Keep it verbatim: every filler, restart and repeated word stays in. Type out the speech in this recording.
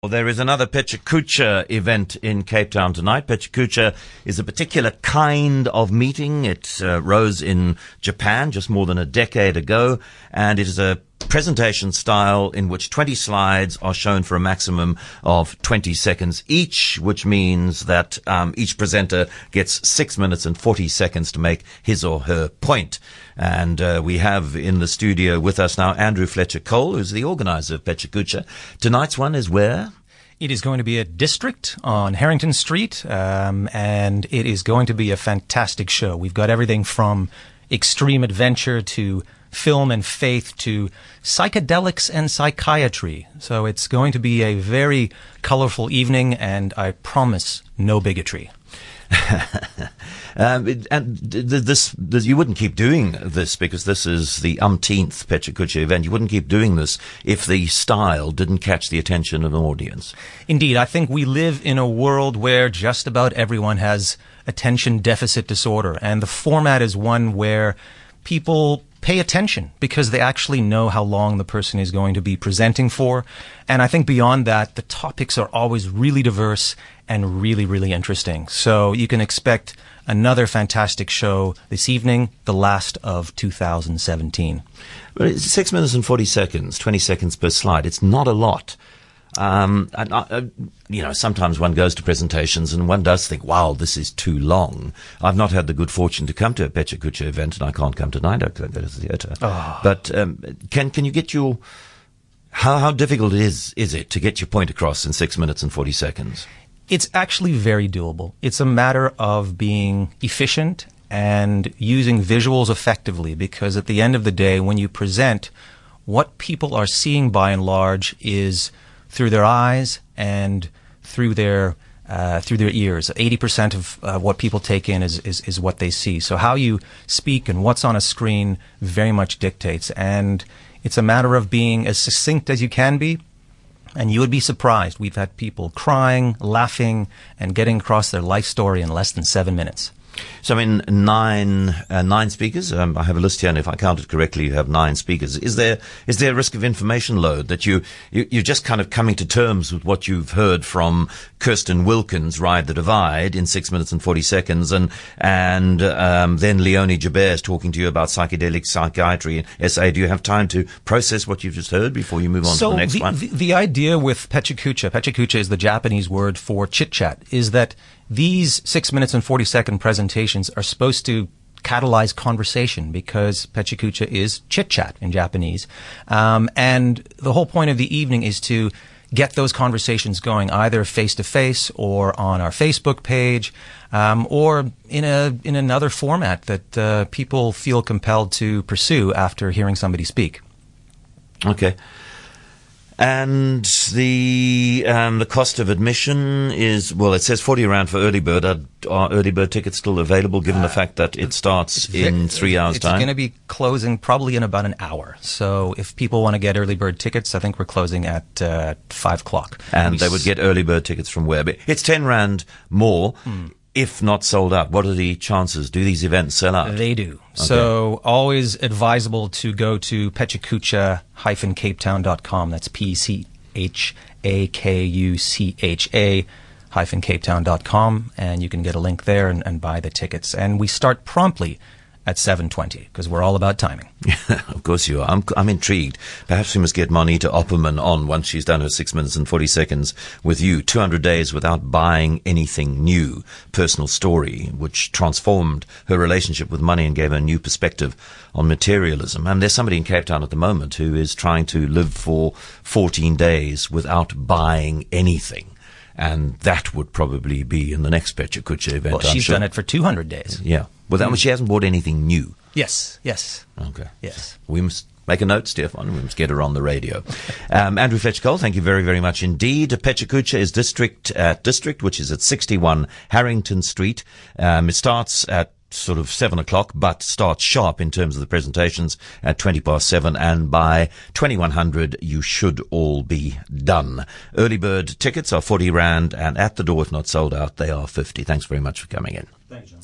Well, there is another PechaKucha event in Cape Town tonight. PechaKucha is a particular kind of meeting. It uh, rose in Japan just more than a decade ago, and it is a presentation style in which twenty slides are shown for a maximum of twenty seconds each, which means that um, each presenter gets six minutes and forty seconds to make his or her point. And uh, we have in the studio with us now Andrew Fletcher Cole, who's the organizer of PechaKucha. Tonight's one is where? It is going to be at District on Harrington Street, um, and it is going to be a fantastic show. We've got everything from extreme adventure to film and faith to psychedelics and psychiatry. So it's going to be a very colorful evening, and I promise no bigotry. um, it, and this, this, you wouldn't keep doing this because this is the umpteenth PechaKucha event. You wouldn't keep doing this if the style didn't catch the attention of an audience. Indeed, I think we live in a world where just about everyone has attention deficit disorder, and the format is one where people pay attention because they actually know how long the person is going to be presenting for. And I think beyond that, the topics are always really diverse and really, really interesting. So you can expect another fantastic show this evening, the last of two thousand seventeen. Well, it's six minutes and forty seconds, twenty seconds per slide. It's not a lot. Um, and, uh, you know, sometimes one goes to presentations and one does think, wow, this is too long. I've not had the good fortune to come to a PechaKucha event, and I can't come tonight. I can't go to the theatre. Oh. But um, can can you get your how how difficult is is it to get your point across in six minutes and forty seconds? It's actually very doable. It's a matter of being efficient and using visuals effectively, because at the end of the day, when you present, what people are seeing by and large is through their eyes and through their uh, through their ears. eighty percent of uh, what people take in is, is is what they see. So how you speak and what's on a screen very much dictates. And it's a matter of being as succinct as you can be. And you would be surprised. We've had people crying, laughing, and getting across their life story in less than seven minutes. So, I mean, nine uh, nine speakers. Um, I have a list here, and if I counted correctly, you have nine speakers. Is there is there a risk of information load that you, you you're just kind of coming to terms with what you've heard from Kirsten Wilkins, Ride the Divide, in six minutes and forty seconds, and and um, then Leonie Joubert is talking to you about psychedelic psychiatry and S A? Do you have time to process what you've just heard before you move on so to the next the, one? The, the idea with PechaKucha, PechaKucha is the Japanese word for chit-chat, is that these six minutes and forty second presentations are supposed to catalyze conversation, because PechaKucha is chit-chat in Japanese. Um, and the whole point of the evening is to get those conversations going, either face-to-face or on our Facebook page, um, or in a in another format that uh, people feel compelled to pursue after hearing somebody speak. Okay. And the um, the cost of admission is, well, it says forty rand for early bird. Are, are early bird tickets still available, given uh, the fact that it starts in three hours' it's time? It's going to be closing probably in about an hour. So if people want to get early bird tickets, I think we're closing at uh, five o'clock. And they would get early bird tickets from where? But it's ten rand more. Hmm. If not sold out. What are the chances? Do these events sell out? They do. Okay. So always advisable to go to pechakucha dash cape town dot com. That's P C H A K U C H A hyphen cape town dot com, and you can get a link there and, and buy the tickets. And we start promptly at seven twenty, because we're all about timing. Of course you are. I'm, I'm intrigued. Perhaps we must get Monita Opperman on once she's done her six minutes and forty seconds with you. two hundred days without buying anything new. Personal story, which transformed her relationship with money and gave her a new perspective on materialism. And there's somebody in Cape Town at the moment who is trying to live for fourteen days without buying anything. And that would probably be in the next PechaKucha event. Well, she's sure. done it for two hundred days. Yeah. Well, that mm. she hasn't bought anything new. Yes, yes. Okay. Yes. We must make a note, Stefan. We must get her on the radio. Um, Andrew Fletcher Cole, thank you very, very much indeed. PechaKucha is District at District, which is at sixty-one Harrington Street. Um, it starts at sort of seven o'clock, but starts sharp in terms of the presentations at twenty past seven, and by twenty-one hundred you should all be done. Early bird tickets are forty rand, and at the door, if not sold out, they are fifty. Thanks very much for coming in. Thanks, John.